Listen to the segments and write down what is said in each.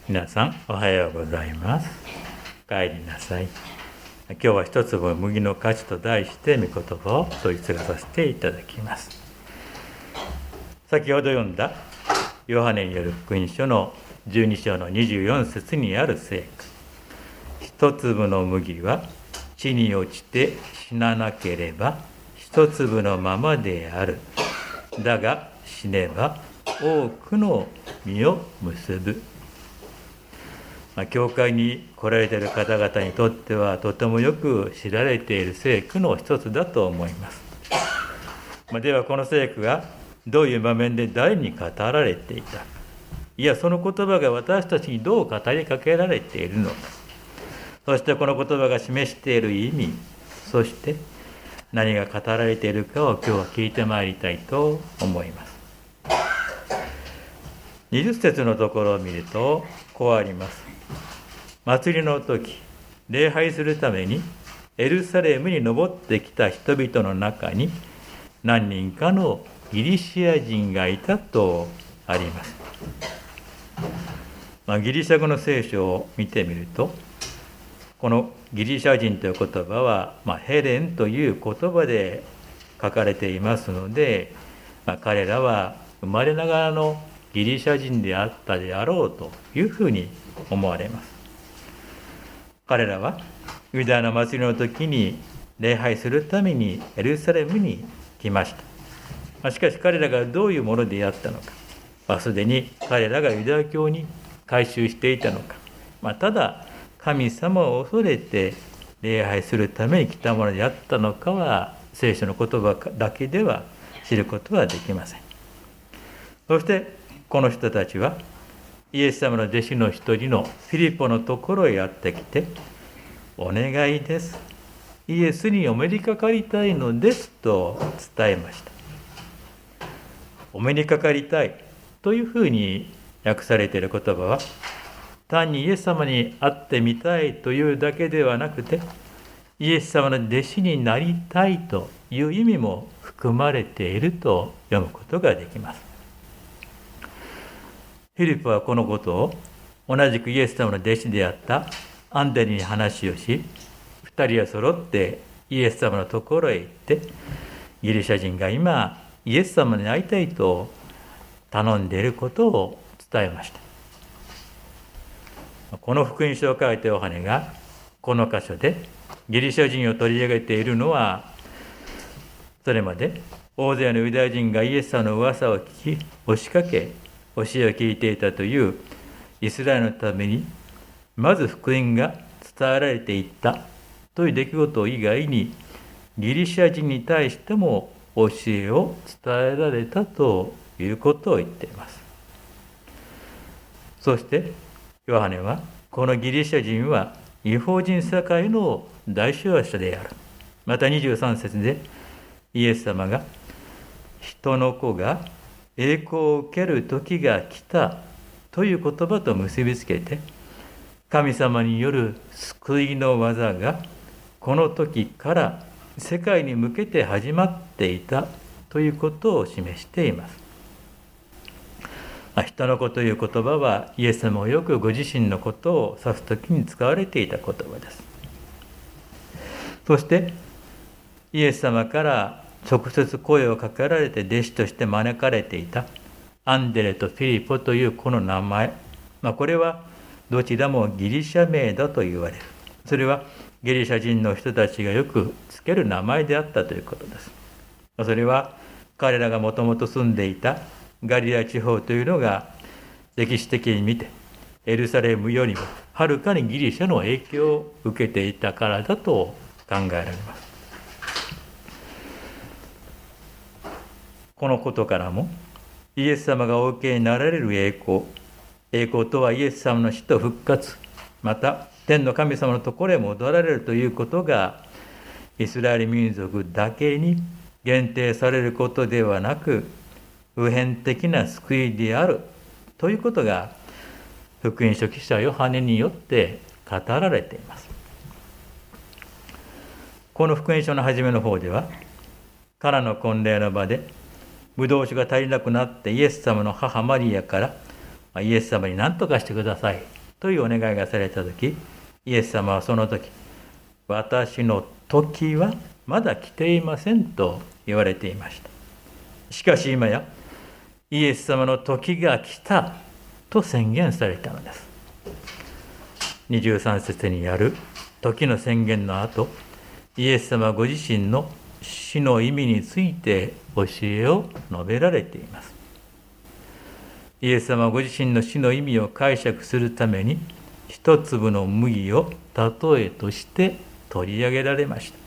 皆さんおはようございます。帰りなさい。今日は一粒麦の価値と題して御言葉を問い継がさせていただきます。先ほど読んだヨハネによる福音書の12章の24節にある聖句、一粒の麦は地に落ちて死ななければ一粒のままである。だが死ねば多くの実を結ぶ。教会に来られている方々にとってはとてもよく知られている聖句の一つだと思います。ではこの聖句がどういう場面で誰に語られていたか、いやその言葉が私たちにどう語りかけられているのか、そしてこの言葉が示している意味、そして何が語られているかを今日は聞いてまいりたいと思います。20節のところを見るとこうあります。祭りの時、礼拝するためにエルサレムに登ってきた人々の中に何人かのギリシア人がいたとあります。ギリシャ語の聖書を見てみると、このギリシャ人という言葉は、ヘレンという言葉で書かれていますので、彼らは生まれながらのギリシャ人であったであろうというふうに思われます。彼らはユダヤの祭りの時に礼拝するためにエルサレムに来ました。しかし彼らがどういうものであったのか、すでに彼らがユダヤ教に改宗していたのか、ただ神様を恐れて礼拝するために来たものであったのかは聖書の言葉だけでは知ることはできません。そしてこの人たちはイエス様の弟子の一人のフィリポのところへやってきて、お願いです、イエスにお目にかかりたいのですと伝えました。お目にかかりたいというふうに訳されている言葉は、単にイエス様に会ってみたいというだけではなくて、イエス様の弟子になりたいという意味も含まれていると読むことができます。フィリポはこのことを同じくイエス様の弟子であったアンデレに話をし、2人は揃ってイエス様のところへ行って、ギリシャ人が今イエス様に会いたいと頼んでいることを伝えました。この福音書を書いたヨハネがこの箇所でギリシャ人を取り上げているのは、それまで大勢のユダヤ人がイエス様の噂を聞き押しかけ教えを聞いていたというイスラエルのためにまず福音が伝えられていったという出来事以外に、ギリシャ人に対しても教えを伝えられたということを言っています。そしてヨハネはこのギリシャ人は異邦人社会の代表者である。また23節でイエス様が人の子が栄光を受ける時が来たという言葉と結びつけて、神様による救いの技がこの時から世界に向けて始まっていたということを示しています。人の子という言葉はイエス様をよくご自身のことを指すときに使われていた言葉です。そしてイエス様から直接声をかけられて弟子として招かれていたアンデレとフィリポというこの名前、これはどちらもギリシャ名だと言われる。それはギリシャ人の人たちがよくつける名前であったということです。それは彼らがもともと住んでいたガリラ地方というのが歴史的に見てエルサレムよりもはるかにギリシャの影響を受けていたからだと考えられます。このことからもイエス様がお受けになられる栄光とはイエス様の死と復活、また天の神様のところへ戻られるということがイスラエル民族だけに限定されることではなく、普遍的な救いであるということが福音書記者ヨハネによって語られています。この福音書の初めの方では、カナの婚礼の場でブドウ酒が足りなくなってイエス様の母マリアからイエス様に何とかしてくださいというお願いがされた時、イエス様はその時、私の時はまだ来ていませんと言われていました。しかし今やイエス様の時が来たと宣言されたのです。23節にある時の宣言の後、イエス様ご自身の死の意味について教えを述べられています。イエス様ご自身の死の意味を解釈するために、一粒の麦を例えとして取り上げられました。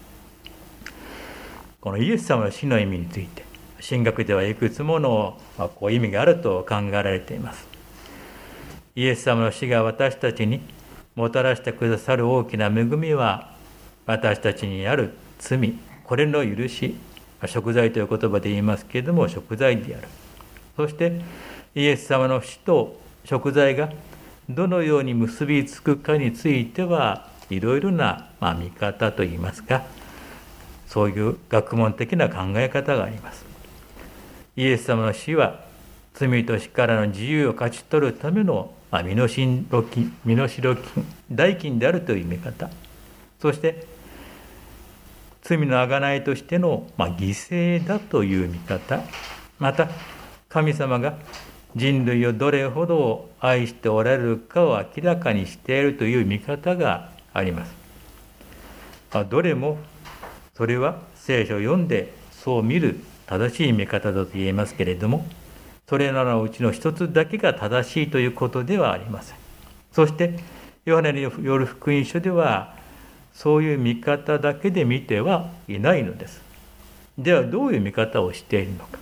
このイエス様の死の意味について、神学ではいくつもの意味があると考えられています。イエス様の死が私たちにもたらしてくださる大きな恵みは、私たちにある罪、これの許し、贖罪という言葉で言いますけれども、贖罪である。そしてイエス様の死と贖罪がどのように結びつくかについては、いろいろな見方といいますか、そういう学問的な考え方があります。イエス様の死は罪と死からの自由を勝ち取るための身代金、代金であるという見方、そして罪の贖いとしての犠牲だという見方、また神様が人類をどれほど愛しておられるかを明らかにしているという見方があります。どれもそれは聖書を読んでそう見る正しい見方だと言えますけれども、それらのうちの一つだけが正しいということではありません。そしてヨハネによる福音書では、そういう見方だけで見てはいないのです。ではどういう見方をしているのか。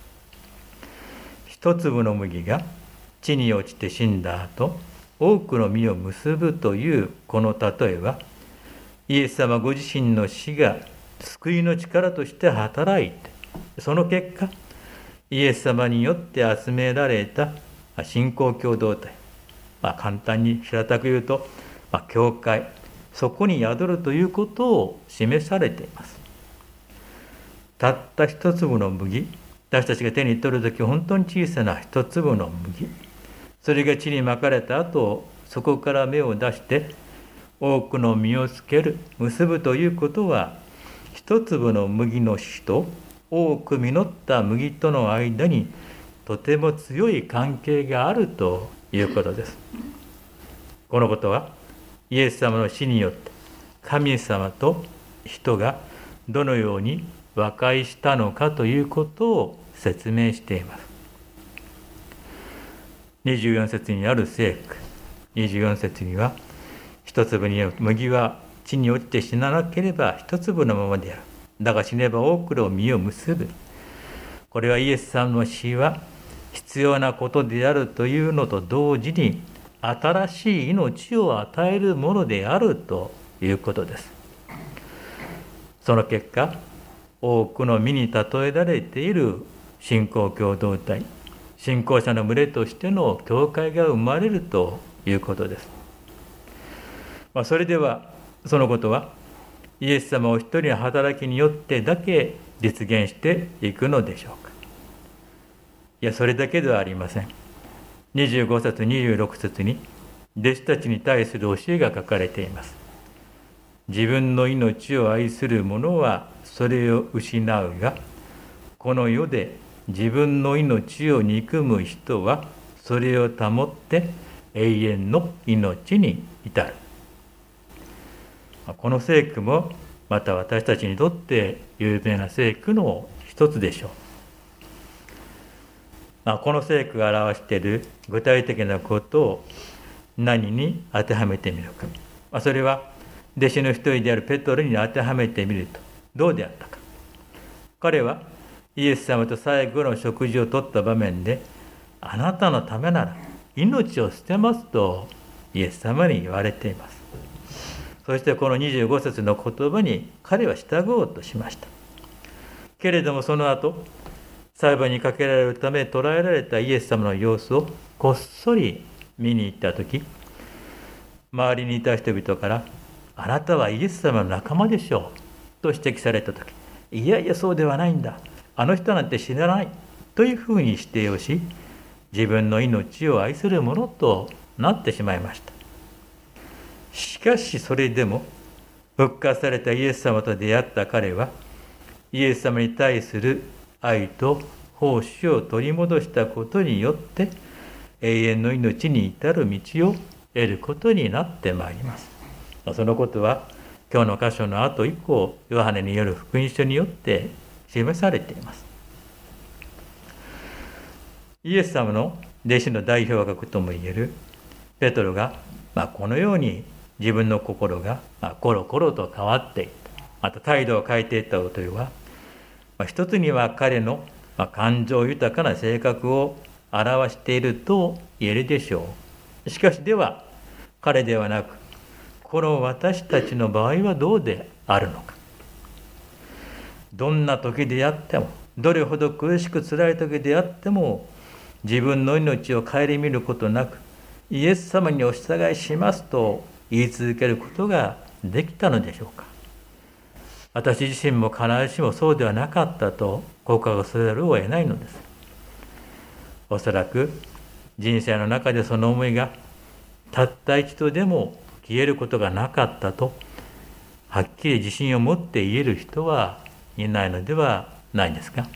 一粒の麦が地に落ちて死んだ後、多くの実を結ぶというこの例えは、イエス様ご自身の死が救いの力として働いて、その結果、イエス様によって集められた信仰共同体、簡単に平たく言うと、教会、そこに宿るということを示されています。たった一粒の麦、私たちが手に取るとき、本当に小さな一粒の麦、それが地にまかれた後、そこから芽を出して多くの実をつける、結ぶということは、一粒の麦の死と多く実った麦との間にとても強い関係があるということです。このことはイエス様の死によって神様と人がどのように和解したのかということを説明しています。24節にある聖句、24節には、一粒の麦は地に落ちて死ななければ一粒のままである。だが死ねば多くの実を結ぶ。これはイエス様の死は必要なことであるというのと同時に、新しい命を与えるものであるということです。その結果、多くの実に例えられている信仰共同体、信仰者の群れとしての教会が生まれるということです。それではそのことはイエス様お一人の働きによってだけ実現していくのでしょうか。いや、それだけではありません。25節26節に弟子たちに対する教えが書かれています。自分の命を愛する者はそれを失うが、この世で自分の命を憎む人はそれを保って永遠の命に至る。この聖句もまた私たちにとって有名な聖句の一つでしょう。この聖句が表している具体的なことを何に当てはめてみるか。それは弟子の一人であるペトロに当てはめてみるとどうであったか。彼はイエス様と最後の食事をとった場面で、あなたのためなら命を捨てますとイエス様に言われています。そしてこの25節の言葉に彼は従おうとしました。けれどもその後、裁判にかけられるため捕らえられたイエス様の様子をこっそり見に行ったとき、周りにいた人々から、あなたはイエス様の仲間でしょうと指摘されたとき、いやいやそうではないんだ、あの人なんて死なないというふうに否定をし、自分の命を愛する者となってしまいました。しかしそれでも復活されたイエス様と出会った彼は、イエス様に対する愛と奉仕を取り戻したことによって永遠の命に至る道を得ることになってまいります。そのことは今日の箇所の後以降、ヨハネによる福音書によって示されています。イエス様の弟子の代表格ともいえるペトロが、このように自分の心がコロコロと変わっていった、また態度を変えていったことは、一つには彼の感情豊かな性格を表していると言えるでしょう。しかしでは彼ではなく、この私たちの場合はどうであるのか。どんな時であっても、どれほど苦しく辛い時であっても、自分の命を顧みることなく、イエス様にお従いしますと言い続けることができたのでしょうか。私自身も必ずしもそうではなかったと告白せざるを得ないのです。おそらく人生の中でその思いがたった一度でも消えることがなかったとはっきり自信を持って言える人はいないのではないですか。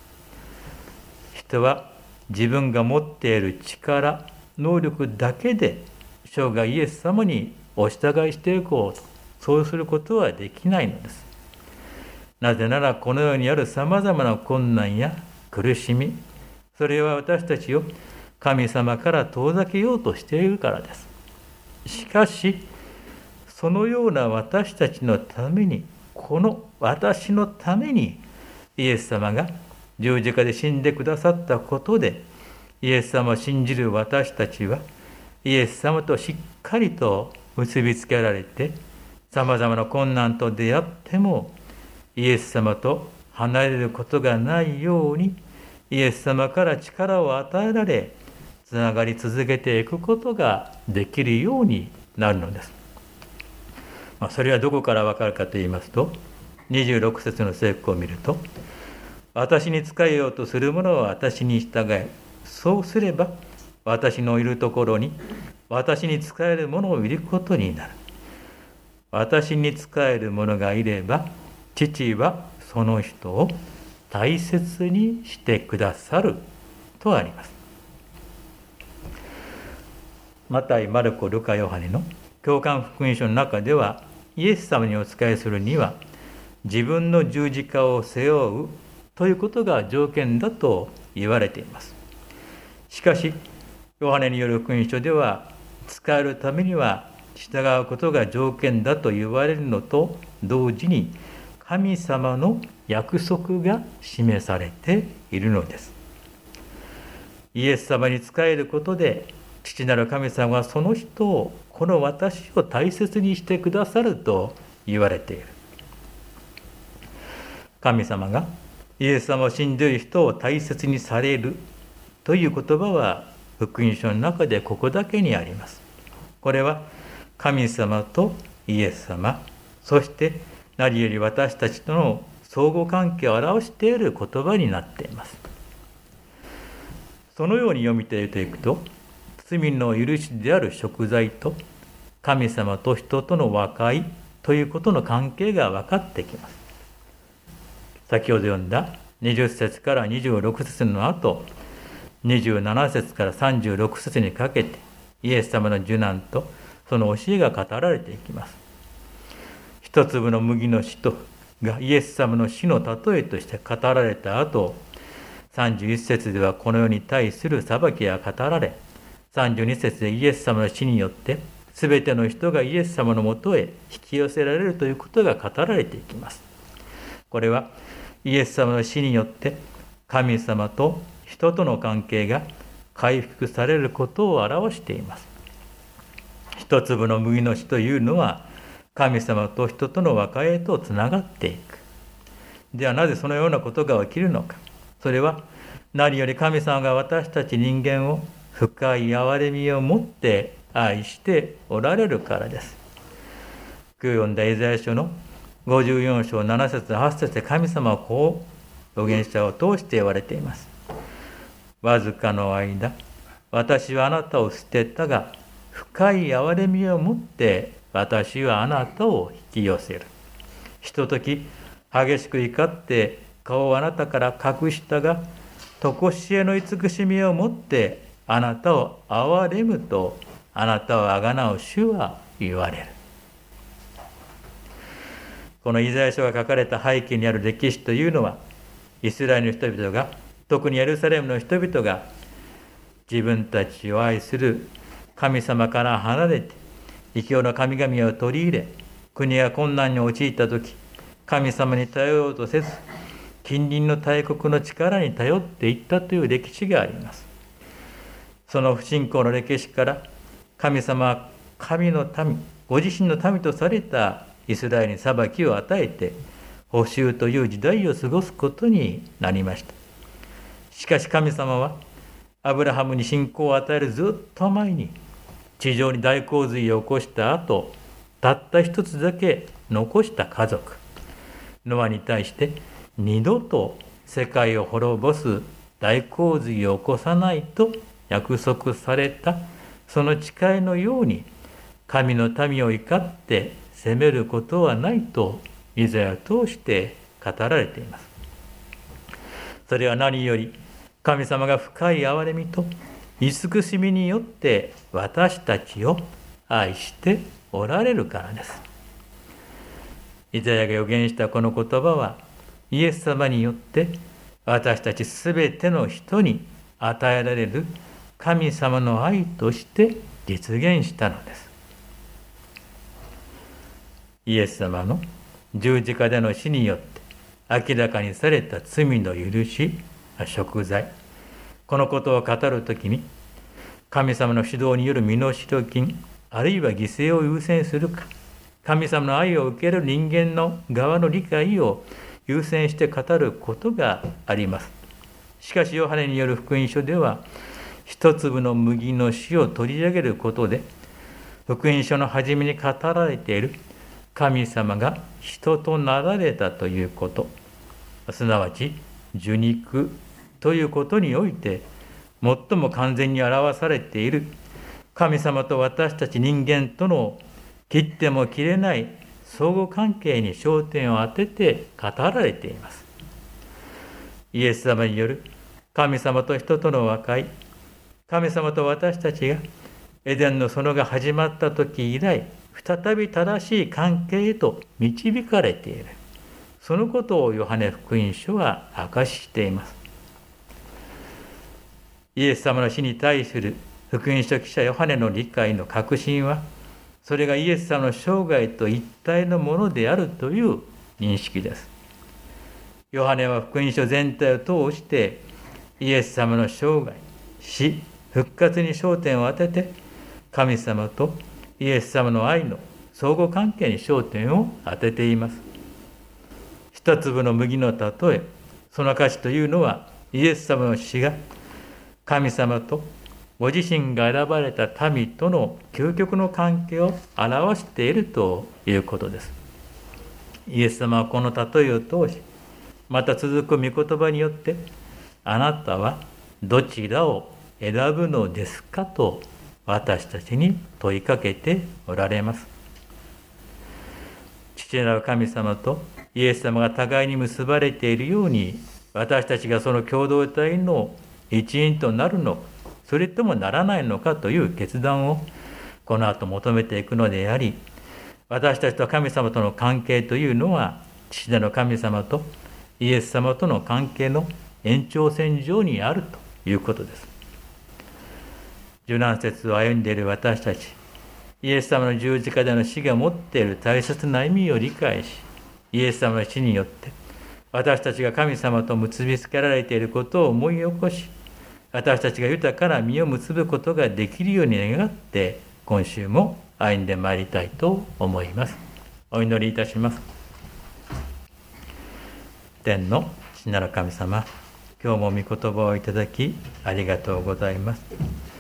人は自分が持っている力、能力だけで生涯イエス様にお従いしていこうと、そうすることはできないのです。なぜならこの世にあるさまざまな困難や苦しみ、それは私たちを神様から遠ざけようとしているからです。しかしそのような私たちのために、この私のためにイエス様が十字架で死んでくださったことで、イエス様を信じる私たちはイエス様としっかりと結びつけられて、さまざまな困難と出会ってもイエス様と離れることがないように、イエス様から力を与えられ、つながり続けていくことができるようになるのです。それはどこからわかるかといいますと、26節の聖句を見ると、私に仕えようとする者は私に従え、そうすれば私のいるところに私に仕える者をいることになる。私に仕える者がいれば、父はその人を大切にしてくださるとあります。マタイ、マルコ、ルカ、ヨハネの教官福音書の中では、イエス様にお仕えするには自分の十字架を背負うということが条件だと言われています。しかしヨハネによる福音書では、仕えるためには従うことが条件だと言われるのと同時に、神様の約束が示されているのです。イエス様に仕えることで、父なる神様はその人を、この私を大切にしてくださると言われている。神様がイエス様を信じる人を大切にされるという言葉は福音書の中でここだけにあります。これは神様とイエス様、そして何より私たちとの相互関係を表している言葉になっています。そのように読み解いていくと、罪の許しである贖罪と神様と人との和解ということの関係が分かってきます。先ほど読んだ20節から26節の後、27節から36節にかけて、イエス様の受難とその教えが語られていきます。一粒の麦の使徒がイエス様の死の例えとして語られた後、31節ではこの世に対する裁きが語られ、32節でイエス様の死によって全ての人がイエス様のもとへ引き寄せられるということが語られていきます。これはイエス様の死によって神様と人との関係が回復されることを表しています。一粒の麦の死というのは神様と人との和解へとつながっていく。ではなぜそのようなことが起きるのか。それは何より神様が私たち人間を深い憐れみを持って愛しておられるからです。今日読んだイザヤ書の54章7節8節で神様はこう預言者を通して言われています。わずかの間、私はあなたを捨てたが、 深い憐れみを持って私はあなたを引き寄せる。ひととき激しく怒って顔をあなたから隠したが、とこしえの慈しみを持ってあなたを憐れむと、あなたをあがなう主は言われる。このイザヤ書が書かれた背景にある歴史というのは、イスラエルの人々が、特にエルサレムの人々が自分たちを愛する神様から離れて異教の神々を取り入れ、国が困難に陥った時、神様に頼ろうとせず近隣の大国の力に頼っていったという歴史があります。その不信仰の歴史から、神様は神の民、ご自身の民とされたイスラエルに裁きを与えて補修という時代を過ごすことになりました。しかし神様はアブラハムに信仰を与えるずっと前に、地上に大洪水を起こした後、たった一つだけ残した家族ノアに対して、二度と世界を滅ぼす大洪水を起こさないと約束されたその誓いのように、神の民を怒って責めることはないとイザヤを通して語られています。それは何より神様が深い憐れみと慈しみによって私たちを愛しておられるからです。イザヤが予言したこの言葉は、イエス様によって私たちすべての人に与えられる神様の愛として実現したのです。イエス様の十字架での死によって明らかにされた罪の許し、贖罪、このことを語るときに、神様の指導による身代金、あるいは犠牲を優先するか、神様の愛を受ける人間の側の理解を優先して語ることがあります。しかしヨハネによる福音書では、一粒の麦の死を取り上げることで、福音書の初めに語られている神様が人となられたということ、すなわち受肉ということにおいて最も完全に表されている神様と私たち人間との切っても切れない相互関係に焦点を当てて語られています。イエス様による神様と人との和解、神様と私たちがエデンの園が始まった時以来、再び正しい関係へと導かれている。そのことをヨハネ福音書は証ししています。イエス様の死に対する福音書記者ヨハネの理解の確信は、それがイエス様の生涯と一体のものであるという認識です。ヨハネは福音書全体を通してイエス様の生涯、死、復活に焦点を当てて、神様とイエス様の愛の相互関係に焦点を当てています。一粒の麦の例え、その価値というのは、イエス様の死が神様とご自身が選ばれた民との究極の関係を表しているということです。イエス様はこの例えを通し、また続く御言葉によって、あなたはどちらを選ぶのですかと私たちに問いかけておられます。父なる神様とイエス様が互いに結ばれているように、私たちがその共同体の一員となるのか、それともならないのかという決断をこの後求めていくのであり、私たちと神様との関係というのは、父なる神様とイエス様との関係の延長線上にあるということです。受難節を歩んでいる私たち、イエス様の十字架での死が持っている大切な意味を理解し、イエス様の死によって私たちが神様と結びつけられていることを思い起こし、私たちが豊かな実を結ぶことができるように願って、今週も歩んでまいりたいと思います。お祈りいたします。天の父なる神様、今日も御言葉をいただきありがとうございます。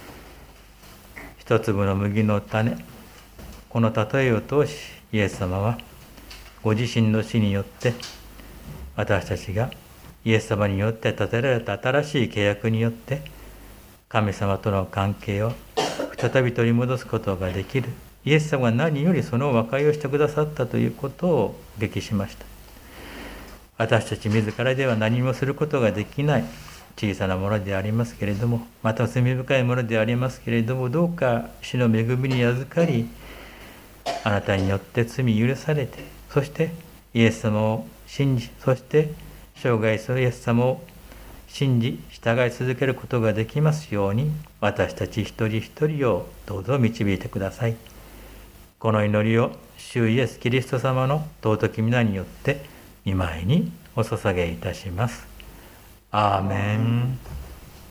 一粒の麦の種、この例えを通し、イエス様はご自身の死によって、私たちがイエス様によって立てられた新しい契約によって、神様との関係を再び取り戻すことができる。イエス様が何よりその和解をしてくださったということを激しました。私たち自らでは何もすることができない小さなものでありますけれども、また罪深いものでありますけれども、どうか主の恵みに預かり、あなたによって罪許されて、そしてイエス様を信じ、そして生涯そのイエス様を信じ従い続けることができますように、私たち一人一人をどうぞ導いてください。この祈りを主イエスキリスト様の尊き皆によって御前にお捧げいたします。アーメン。